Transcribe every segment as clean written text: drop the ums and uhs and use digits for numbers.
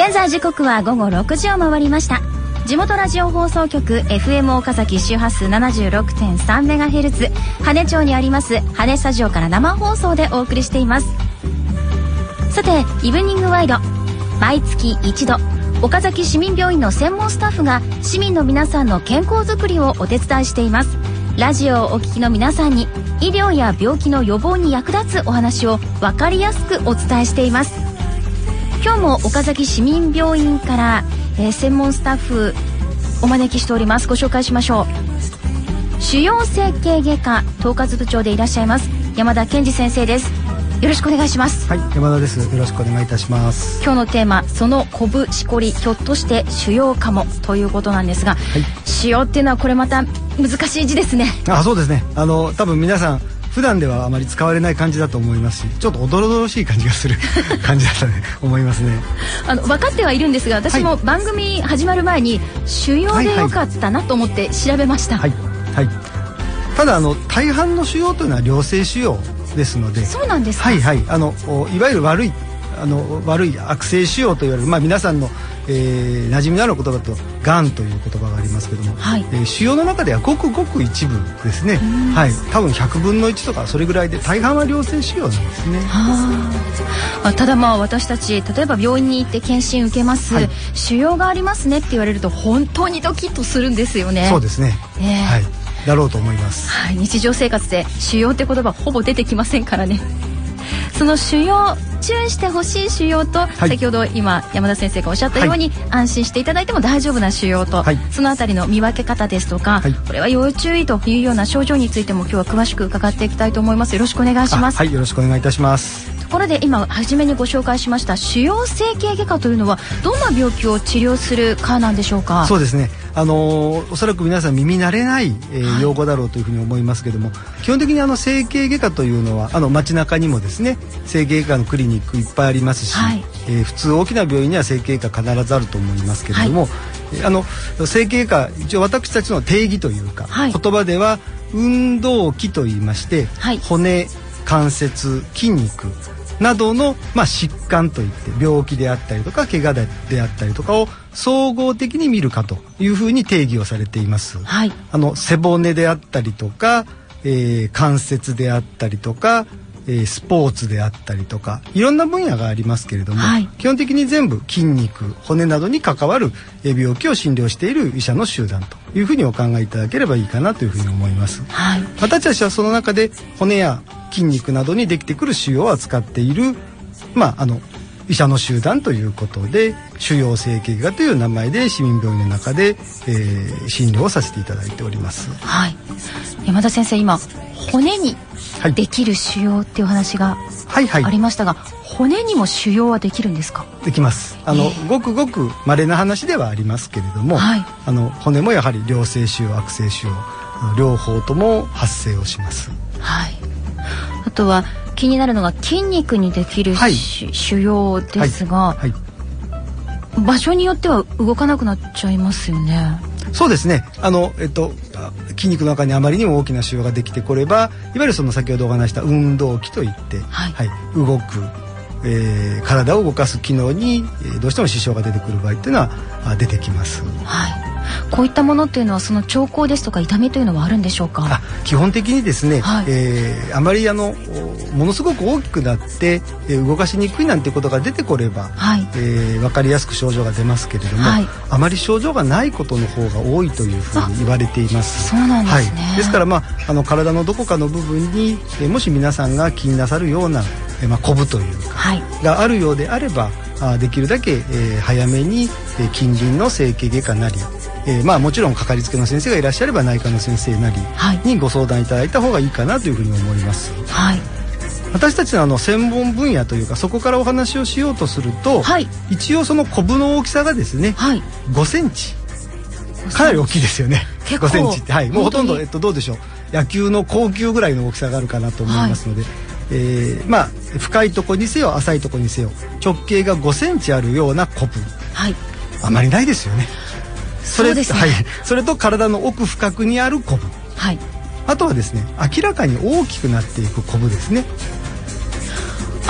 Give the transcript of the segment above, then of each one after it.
現在時刻は午後6時を回りました。地元ラジオ放送局 FM 岡崎周波数 76.3MHz 羽根町にあります羽根スタジオから生放送でお送りしています。さて、イブニングワイド、毎月一度岡崎市民病院の専門スタッフが市民の皆さんの健康づくりをお手伝いしています。ラジオをお聞きの皆さんに医療や病気の予防に役立つお話を分かりやすくお伝えしています。今日も岡崎市民病院から、専門スタッフお招きしております。ご紹介しましょう。腫瘍整形外科統括部長でいらっしゃいます山田健二先生です。よろしくお願いします。 はい、山田です。よろしくお願いいたします。 今日のテーマ、そのコブしこりひょっとして腫瘍かもということなんですが、はい、腫瘍っていうのはこれまた難しい字ですね。 そうですね。多分皆さん普段ではあまり使われない漢字だと思いますし、ちょっとおどろどろしい感じがする感じだと、思いますね。 分かってはいるんですが、私も番組始まる前に腫瘍でよかったなと思って調べました。 はい、はい、ただ大半の腫瘍というのは良性腫瘍ですので。 そうなんですか。 はいはい、いわゆる悪い悪性腫瘍と言われる、皆さんの、馴染みのある言葉とがんという言葉がありますけども、はい、腫瘍の中ではごくごく一部ですね。はい、多分100分の1とかそれぐらいで、大半は良性腫瘍なんですね。 ただ私たち例えば病院に行って検診受けます、はい、腫瘍がありますねって言われると本当にドキッとするんですよね。 そうですね、はい、だろうと思います。 はい、日常生活で腫瘍って言葉ほぼ出てきませんからね。その腫瘍、注意してほしい腫瘍と、はい、先ほど今山田先生がおっしゃったように、はい、安心していただいても大丈夫な腫瘍と、はい、そのあたりの見分け方ですとか、はい、これは要注意というような症状についても今日は詳しく伺っていきたいと思います。よろしくお願いします。 はい、よろしくお願いいたします。 ところで今初めにご紹介しました腫瘍整形外科というのはどんな病気を治療する科なんでしょうか。 そうですね、おそらく皆さん耳慣れない、用語だろうというふうに思いますけども、基本的に整形外科というのは街中にもですね、整形外科のクリニックいっぱいありますし、はい、普通大きな病院には整形外科必ずあると思いますけれども、はい、整形外科、一応私たちの定義というか、はい、言葉では運動器といいまして、はい、骨、関節、筋肉などの、疾患といって病気であったりとか怪我であったりとかを総合的に見るかというふうに定義をされています。はい、背骨であったりとか、関節であったりとか、スポーツであったりとかいろんな分野がありますけれども、はい、基本的に全部筋肉、骨などに関わる病気を診療している医者の集団というふうにお考えいただければいいかなというふうに思います。はい、私たちはその中で骨や筋肉などにできてくる腫瘍を扱っている、医者の集団ということで腫瘍整形外科という名前で市民病院の中で、診療をさせていただいております。はい、 山田先生、今骨にできる腫瘍っていう話がありましたが、骨にも腫瘍はできるんですか。 できます。ごくごく稀な話ではありますけれども、はい、骨もやはり良性腫瘍、悪性腫瘍両方とも発生をします。はい、 あとは気になるのが筋肉にできる、はい、腫瘍ですが、はいはい、場所によっては動かなくなっちゃいますよね。 そうですね、筋肉の中にあまりにも大きな腫瘍ができてこれば、いわゆるその先ほどお話した運動器といって、はいはい、動く、体を動かす機能に、どうしても支障が出てくる場合っていうのは出てきます。はい、 こういったものっていうのはその兆候ですとか痛みというのはあるんでしょうか。 基本的にですね、はい、あまりものすごく大きくなって、動かしにくいなんてことが出てこれば、はい、分かりやすく症状が出ますけれども、はい、あまり症状がないことの方が多いというふうに言われています。 そうなんですね。 はい、ですから体のどこかの部分に、もし皆さんが気になさるような、コブというか、はい、があるようであれば、できるだけ、早めに、近隣の整形外科なり、もちろんかかりつけの先生がいらっしゃれば内科の先生なりにご相談いただいた方がいいかなというふうに思います。はい、私たちの専門分野というか、そこからお話をしようとすると、はい、一応そのコブの大きさがですね、はい、5センチ、かなり大きいですよね。5センチって、はい、もうほとんど、どうでしょう、野球の硬球ぐらいの大きさがあるかなと思いますので、はい、深いとこにせよ浅いとこにせよ直径が5センチあるようなコブ、はい、あまりないですよね。 そうですね。 はい、それと体の奥深くにあるコブ、はい、あとはですね、明らかに大きくなっていくコブですね。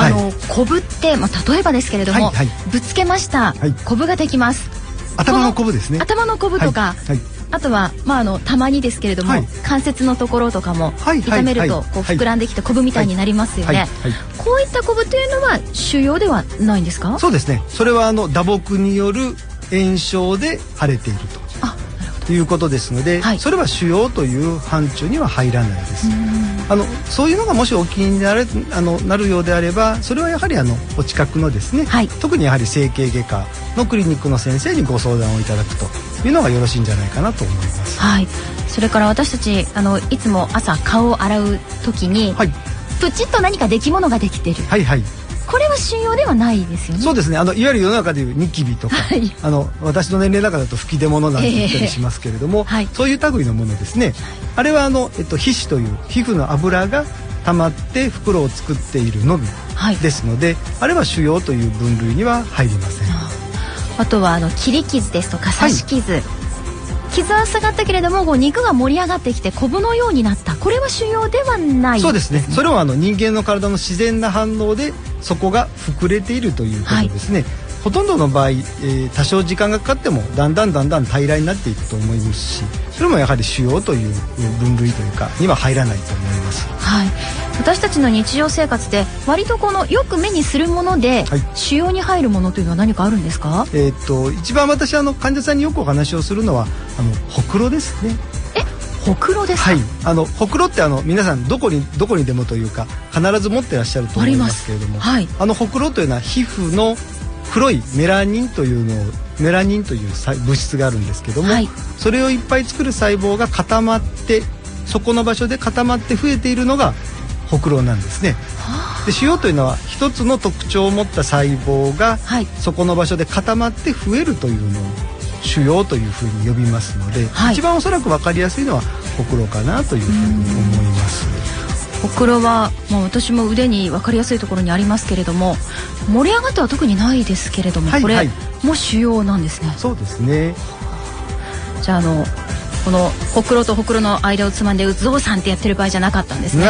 コブって、例えばですけれども、ぶつけました、コブができます。 頭のコブですね。 頭のコブとか、あとは、たまにですけれども、関節のところとかも痛めるとこう膨らんできてコブみたいになりますよね。こういったコブというのは腫瘍ではないんですか？ そうですね。それは打撲による炎症で腫れているということですので、それは腫瘍という範疇には入らないです。そういうのがもしお気になるようであれば、それはやはりお近くのですね、特にやはり整形外科のクリニックの先生にご相談をいただくというのがよろしいんじゃないかなと思います。 それから私たちいつも朝顔を洗う時に、プチッと何か出来物ができてる、これは腫瘍ではないですよね。そうですね。いわゆる世の中でいうニキビとか、私の年齢の中だと吹き出物なんて言ったりしますけれども、そういう類のものですね。あれは皮脂という皮膚の油が溜まって袋を作っているのみですので、あれは腫瘍という分類には入りません。 あとは切り傷ですとか刺し傷、傷は下がったけれども肉が盛り上がってきてコブのようになった、これは腫瘍ではない。 そうですね。それは人間の体の自然な反応でそこが膨れているということですね。ほとんどの場合、多少時間がかかってもだんだん平らになっていくと思いますし、それもやはり腫瘍という分類というかには入らないと思います。 私たちの日常生活で割とよく目にするもので、腫瘍に入るものというのは何かあるんですか？ 一番私患者さんによくお話をするのはほくろですね。 ほくろですか？ ほくろって皆さんどこにでもというか必ず持ってらっしゃると思いますけれども、ほくろというのは皮膚の黒いメラニンという物質があるんですけども、それをいっぱい作る細胞が固まって、そこの場所で固まって増えているのがほくろなんですね。で、腫瘍というのは一つの特徴を持った細胞が、そこの場所で固まって増えるというのを腫瘍というふうに呼びますので、一番おそらく分かりやすいのはほくろかなというふうに思います。 ほくろは私も腕に分かりやすいところにありますけれども、盛り上がっては特にないですけれども、これも腫瘍なんですね。 そうですね。 じゃあこのほくろとほくろの間をつまんでうぞうさんってやってる場合じゃなかったんですね。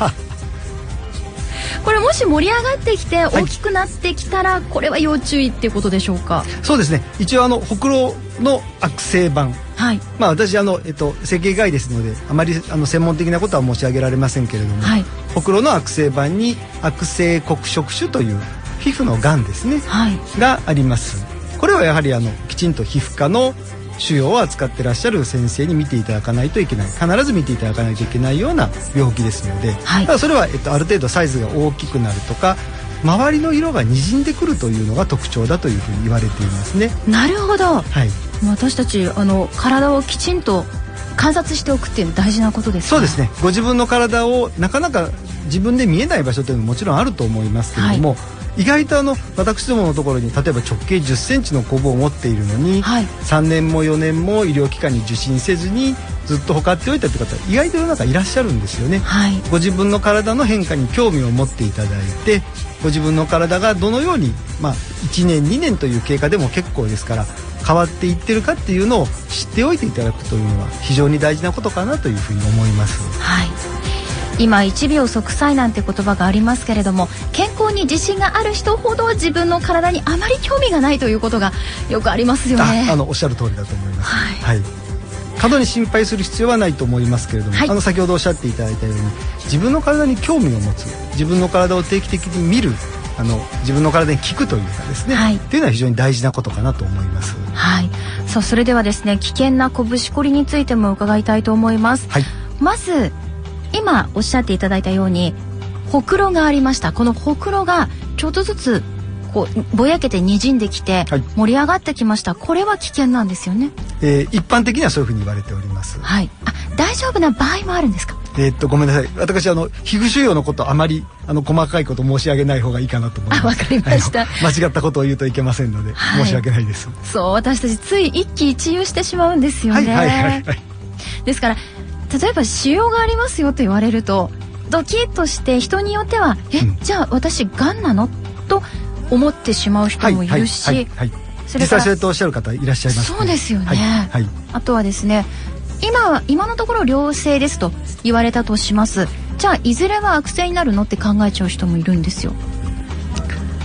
これもし盛り上がってきて大きくなってきたら、これは要注意っていうことでしょうか？ そうですね。一応ほくろの悪性版、私整形外ですのであまり専門的なことは申し上げられませんけれども、ほくろの悪性版に悪性黒色腫という皮膚のがんですね、があります。これはやはりきちんと皮膚科の腫瘍を扱ってらっしゃる先生に見ていただかないといけない、必ず見ていただかないといけないような病気ですので、ただそれは、ある程度サイズが大きくなるとか、周りの色が滲んでくるというのが特徴だというふうに言われていますね。 なるほど。私たち体をきちんと観察しておくっていうの大事なことですか？ そうですね。ご自分の体をなかなか自分で見えない場所というのももちろんあると思いますけれども、意外と私どものところに例えば直径10センチのコブを持っているのに、3年も4年も医療機関に受診せずにずっと放っておいたという方意外と世の中いらっしゃるんですよね。ご自分の体の変化に興味を持っていただいて、ご自分の体がどのように、1年2年という経過でも結構ですから変わっていってるかっていうのを知っておいていただくというのは非常に大事なことかなというふうに思います。 今1秒息災なんて言葉がありますけれども、健康に自信がある人ほど自分の体にあまり興味がないということがよくありますよね。 おっしゃる通りだと思います。過度に心配する必要はないと思いますけれども、先ほどおっしゃっていただいたように自分の体に興味を持つ、自分の体を定期的に見る、自分の体に聞くというかですね、というのは非常に大事なことかなと思います。 それではですね、危険なこぶしこりについても伺いたいと思います。まず今おっしゃっていただいたようにほくろがありました。このほくろがちょっとずつぼやけて滲んできて盛り上がってきました。これは危険なんですよね。 一般的にはそういうふうに言われております。 大丈夫な場合もあるんですか？ ごめんなさい。私皮膚腫瘍のことあまり細かいこと申し上げない方がいいかなと思います。 わかりました。 間違ったことを言うといけませんので、申し訳ないです。 私たちつい一喜一憂してしまうんですよね。ですから例えば腫瘍がありますよと言われるとドキッとして、人によってはじゃあ私がんなのと思ってしまう人もいるし、 実際そうやっておっしゃる方いらっしゃいます。 そうですよね。あとはですね、今のところ良性ですと言われたとします。じゃあいずれは悪性になるのって考えちゃう人もいるんですよ。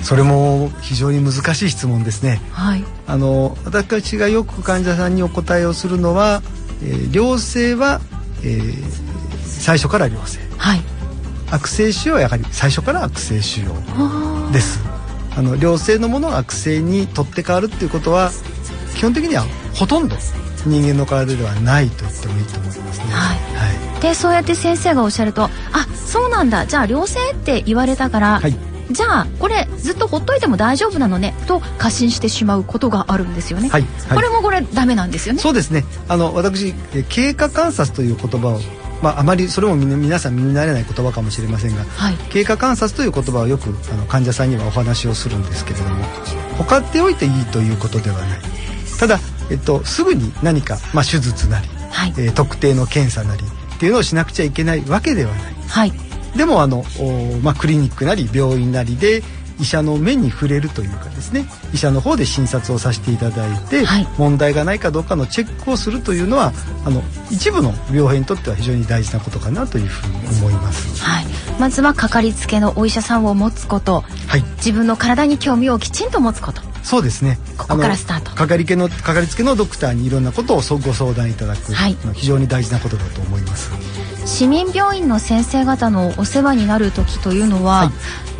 それも非常に難しい質問ですね。 はい、 私がよく患者さんにお答えをするのは、良性は、最初から良性、 はい、 悪性腫瘍はやはり最初から悪性腫瘍です。良性のものが悪性に取って変わるっていうことは基本的にはほとんど人間の体ではないと言ってもいいと思いますね。 はいはい、 でそうやって先生がおっしゃると、あ、そうなんだ、じゃあ良性って言われたから、はい、じゃあこれずっとほっといても大丈夫なのねと過信してしまうことがあるんですよね。はいはい、これダメなんですよね。 そうですね。私経過観察という言葉を、あまりそれも皆さん耳慣れない言葉かもしれませんが、はい、経過観察という言葉をよく患者さんにはお話をするんですけれども、放っておいていいということではない。ただ、すぐに何か、手術なり、はい、特定の検査なりっていうのをしなくちゃいけないわけではない。はい、でもクリニックなり病院なりで医者の目に触れるというかですね、医者の方で診察をさせていただいて、はい、問題がないかどうかのチェックをするというのは一部の病変にとっては非常に大事なことかなというふうに思います。 はい、まずはかかりつけのお医者さんを持つこと、はい、自分の体に興味をきちんと持つこと。 そうですね。 ここからスタート。 かかりつけのドクターにいろんなことをご相談いただく、はい、非常に大事なことだと思います。 市民病院の先生方のお世話になる時というのは、はい、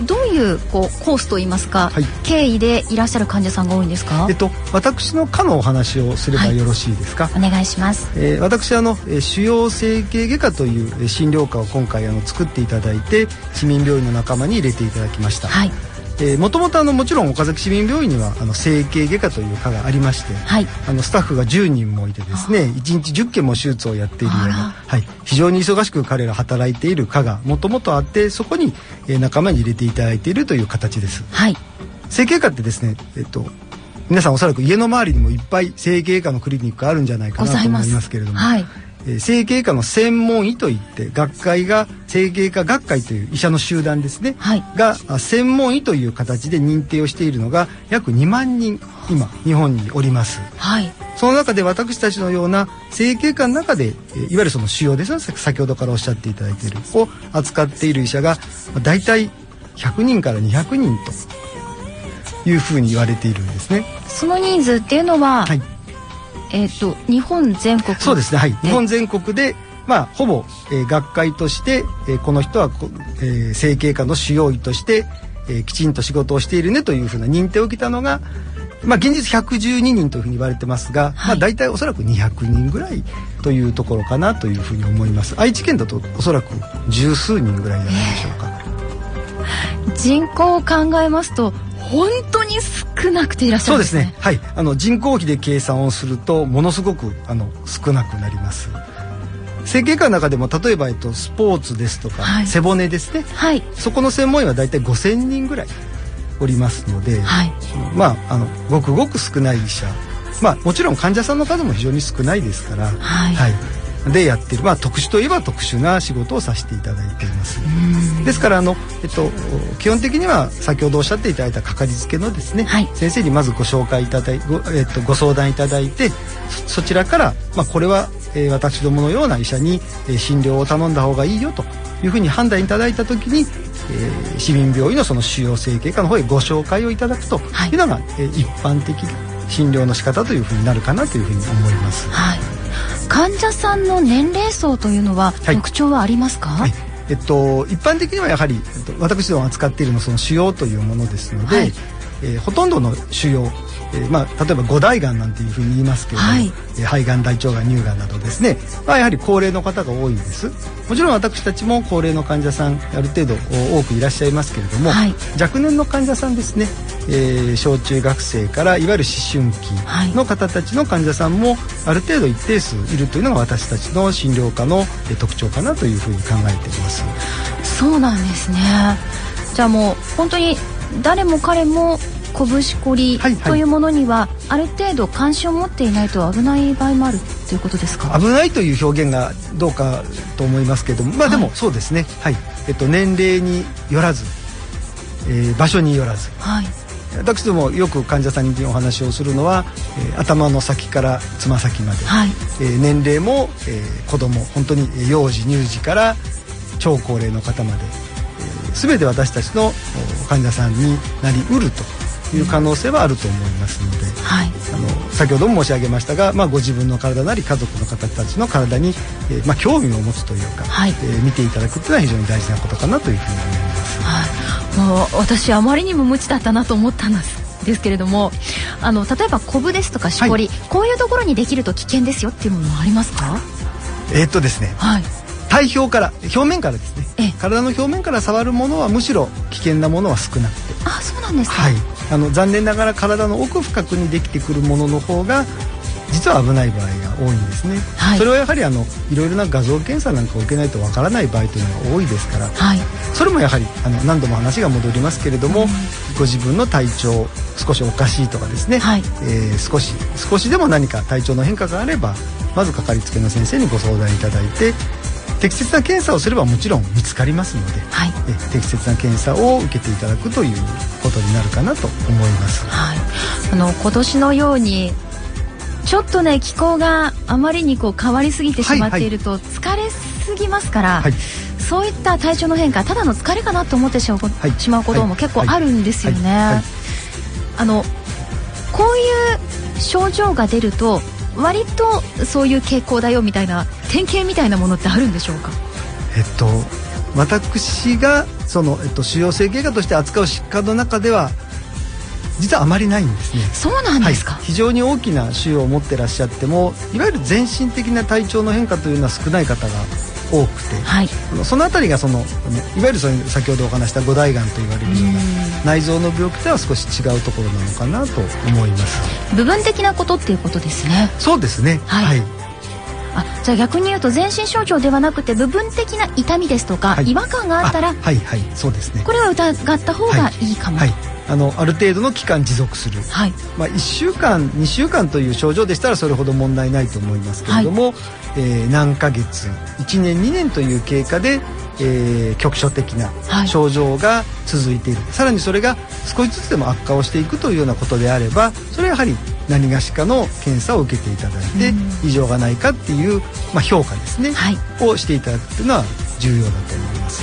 どういうコースといいますか、はい、経緯でいらっしゃる患者さんが多いんですか？ 私の科のお話をすればよろしいですか？ はい、お願いします。 私腫瘍整形外科という診療科を今回作っていただいて市民病院の仲間に入れていただきました。はい、もともともちろん岡崎市民病院には整形外科という科がありまして、はい、スタッフが10人もいてですね、1日10件も手術をやっているような、はい、非常に忙しく彼ら働いている科がもともとあって、そこに仲間に入れていただいているという形です。はい、整形外科ってですね、皆さんおそらく家の周りにもいっぱい整形外科のクリニックがあるんじゃないかなと思いますけれども、はい、整形外科の専門医といって、学会が整形外科学会という医者の集団ですね、はい、が専門医という形で認定をしているのが約2万人今日本におります。はい、その中で私たちのような整形外科の中でいわゆるその腫瘍ですね、先ほどからおっしゃっていただいているを扱っている医者がだいたい100人から200人というふうに言われているんですね。 その人数っていうのは、はい、日本全国。 そうですね、はい、日本全国で、ほぼ、学会として、この人は、整形科の腫瘍医として、きちんと仕事をしているねというふうな認定を受けたのが、現実112人というふうに言われてますが、はい、大体おそらく200人ぐらいというところかなというふうに思います。愛知県だとおそらく十数人ぐらいじゃないでしょうか。 人口を考えますと本当に少なくていらっしゃるんですね。 そうですね、はい、人口比で計算をするとものすごく少なくなります。整形科の中でも例えば、スポーツですとか、はい、背骨ですね、はい、そこの専門医はだいたい5000人ぐらいおりますので、はい、ごくごく少ない医者、もちろん患者さんの数も非常に少ないですから、はいはい、でやっている、特殊といえば特殊な仕事をさせていただいています。ですから基本的には先ほどおっしゃっていただいたかかりつけのですね、はい、先生にまずご紹介いただいご相談いただいて、そちらから、これは、私どものような医者に、診療を頼んだ方がいいよというふうに判断いただいた時に、市民病院のその腫瘍整形科の方へご紹介をいただくというのが、一般的な診療の仕方というふうになるかなというふうに思います。はい、 患者さんの年齢層というのは特徴はありますか？はい、 一般的にはやはり私ども扱っているのはその腫瘍というものですので、はい、ほとんどの腫瘍、例えば五大がんなんていうふうに言いますけれども、はい、肺がん、大腸がん、乳がんなどですね、やはり高齢の方が多いです。もちろん私たちも高齢の患者さんある程度多くいらっしゃいますけれども、はい、若年の患者さんですね、小中学生からいわゆる思春期の方たちの患者さんもある程度一定数いるというのが私たちの診療科の特徴かなというふうに考えています。 そうなんですね。じゃあもう本当に誰も彼も拳こりというものにはある程度関心を持っていないと危ない場合もあるということですか？ 危ないという表現がどうかと思いますけれども、でもそうですね、はい、年齢によらず、場所によらず、はい、私どもよく患者さんにお話をするのは、頭の先からつま先まで、はい、年齢も、子供本当に幼児乳児から超高齢の方まで、 全て私たちの患者さんになりうるという可能性はあると思いますので、はい、先ほども申し上げましたが、ご自分の体なり家族の方たちの体に、興味を持つというか、はい、見ていただくというのは非常に大事なことかなというふうに思います。 もう私あまりにも無知だったなと思ったんですけれども、例えばコブですとかしこり、こういうところにできると危険ですよっていうものはありますか？ ですね、体表から表面からですね、体の表面から触るものはむしろ危険なものは少なくて、 そうなんですか。 残念ながら体の奥深くにできてくるものの方が実は危ない場合が多いんですね、それはやはりいろいろな画像検査なんかを受けないとわからない場合というのが多いですから、それもやはり何度も話が戻りますけれども、ご自分の体調少しおかしいとかですね、少しでも何か体調の変化があればまずかかりつけの先生にご相談いただいて、適切な検査をすればもちろん見つかりますので、適切な検査を受けていただくということになるかなと思います。 今年のようにちょっとね気候があまりに変わりすぎてしまっていると疲れすぎますから、そういった体調の変化ただの疲れかなと思ってしまうことも結構あるんですよね。こういう症状が出ると割とそういう傾向だよみたいな典型みたいなものってあるんでしょうか？ 私が腫瘍性外科として扱う疾患の中では実はあまりないんですね。 そうなんですか。 非常に大きな腫瘍を持ってらっしゃってもいわゆる全身的な体調の変化というのは少ない方が多くて、そのあたりがいわゆる先ほどお話した五大がんと言われるような内臓の病気とは少し違うところなのかなと思います。 部分的なことっていうことですね。 そうですね。 じゃあ逆に言うと全身症状ではなくて部分的な痛みですとか、違和感があったらそうですね、 これは疑った方がいいかも。 ある程度の期間持続する、1週間2週間という症状でしたらそれほど問題ないと思いますけれども、何ヶ月1年2年という経過で、局所的な症状が続いている、さらにそれが少しずつでも悪化をしていくというようなことであれば、それはやはり何がしかの検査を受けていただいて、異常がないかっていう、評価ですね、をしていただくというのは重要だと思います。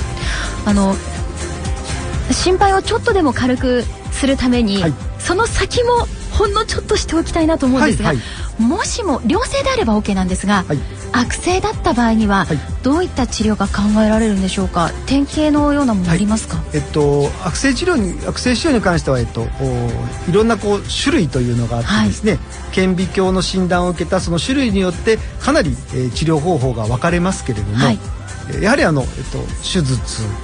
心配をちょっとでも軽くするために、その先もほんのちょっとしておきたいなと思うんですが、もしも良性であれば OK なんですが、悪性だった場合にはどういった治療が考えられるんでしょうか？典型のようなものありますか？ 悪性腫瘍に関しては、いろんな種類というのがあってですね、顕微鏡の診断を受けたその種類によってかなり、治療方法が分かれますけれども、やはり手術、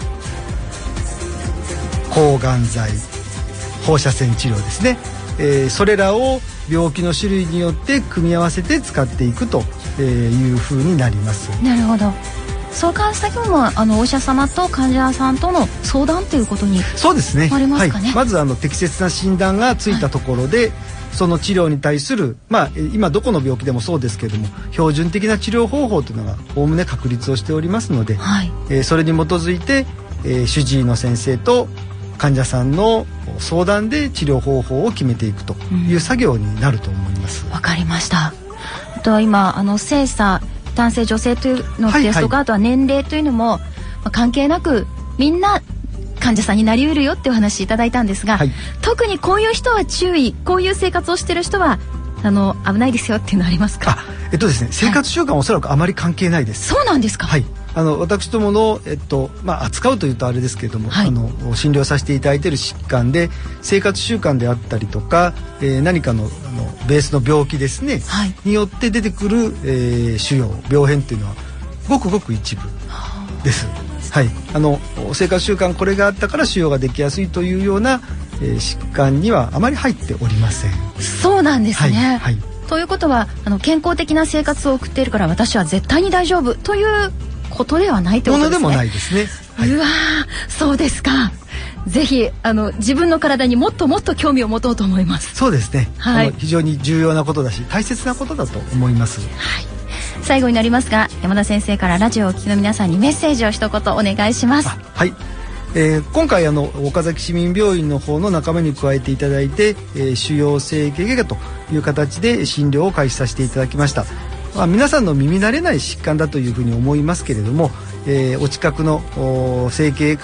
抗がん剤、放射線治療ですね、それらを病気の種類によって組み合わせて使っていくというふうになります。 なるほど。そうか、先ほどもお医者様と患者さんとの相談ということにそうですね、 ありますかね。 まず適切な診断がついたところで、その治療に対する、今どこの病気でもそうですけれども標準的な治療方法というのがおおむね確立をしておりますので、それに基づいて、主治医の先生と患者さんの相談で治療方法を決めていくという作業になると思います。 わかりました。あとは今性差、男性女性というのですとか、あとは年齢というのも、関係なくみんな患者さんになりうるよってお話いただいたんですが、特にこういう人は注意、こういう生活をしている人は危ないですよっていうのはありますか？ ですね、生活習慣はおそらくあまり関係ないです。 そうなんですか？ 私どもの、扱うというとあれですけれども、診療させていただいている疾患で生活習慣であったりとか、何かのベースの病気ですね、によって出てくる、腫瘍、病変というのはごくごく一部です。生活習慣これがあったから腫瘍ができやすいというような、疾患にはあまり入っておりません。 そうなんですね。ということは健康的な生活を送っているから私は絶対に大丈夫ということではないということですね。 ものでもないですね。 うわー、そうですか。ぜひ自分の体にもっともっと興味を持とうと思います。 そうですね、非常に重要なことだし大切なことだと思います。 最後になりますが、山田先生からラジオをお聞きの皆さんにメッセージを一言お願いします。 今回岡崎市民病院の方の仲間に加えていただいて、腫瘍性外科という形で診療を開始させていただきました。皆さんの耳慣れない疾患だというふうに思いますけれども、お近くの整形外科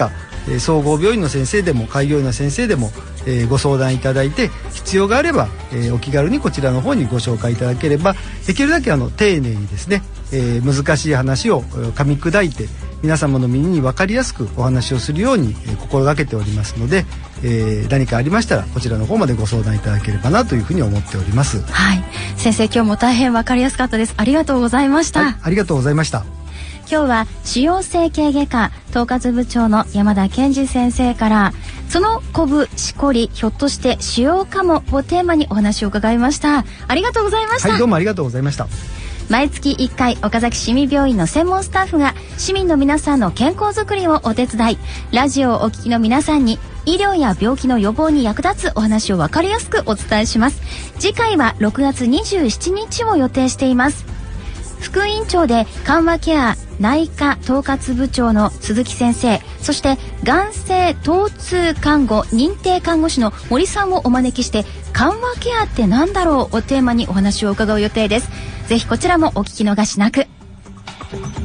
総合病院の先生でも開業医の先生でも、ご相談いただいて、必要があれば、お気軽にこちらの方にご紹介いただければ、できるだけ丁寧にですね、難しい話を噛み砕いて皆様の耳に分かりやすくお話をするように、心がけておりますので、何かありましたらこちらの方までご相談いただければなというふうに思っております。 はい、先生今日も大変分かりやすかったです。ありがとうございました。 はい、ありがとうございました。 今日は腫瘍整形外科統括部長の山田健二先生から、そのこぶしこりひょっとして腫瘍かもをテーマにお話を伺いました。ありがとうございました。 はい、どうもありがとうございました。 毎月1回岡崎市民病院の専門スタッフが市民の皆さんの健康づくりをお手伝い、ラジオをお聞きの皆さんに医療や病気の予防に役立つお話を分かりやすくお伝えします。次回は6月27日を予定しています。副院長で緩和ケア内科統括部長の鈴木先生、そして眼性疼痛看護認定看護師の森さんをお招きして、緩和ケアって何だろうをテーマにお話を伺う予定です。ぜひこちらもお聞き逃しなく。